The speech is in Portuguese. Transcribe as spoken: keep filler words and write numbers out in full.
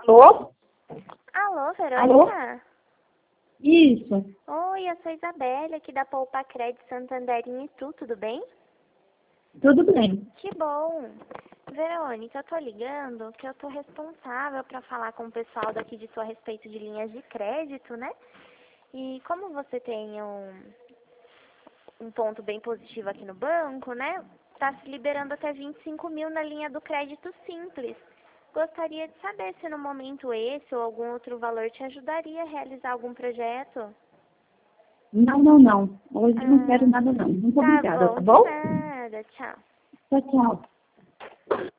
Alô? Alô, Verônica? Alô? Isso. Oi, eu sou Isabelle, aqui da Poupa Crédito Santander em Itu, tudo bem? Tudo bem. Que bom! Verônica, eu tô ligando que eu tô responsável para falar com o pessoal daqui de sua a respeito de linhas de crédito, né? E como você tem um, um ponto bem positivo aqui no banco, né? Tá se liberando até vinte e cinco mil na linha do crédito simples. Gostaria de saber se no momento esse ou algum outro valor te ajudaria a realizar algum projeto. Não, não, não. Hoje não quero Ah, nada, não. Muito tá obrigada, bom, tá de bom? nada, tchau. Tchau, tchau.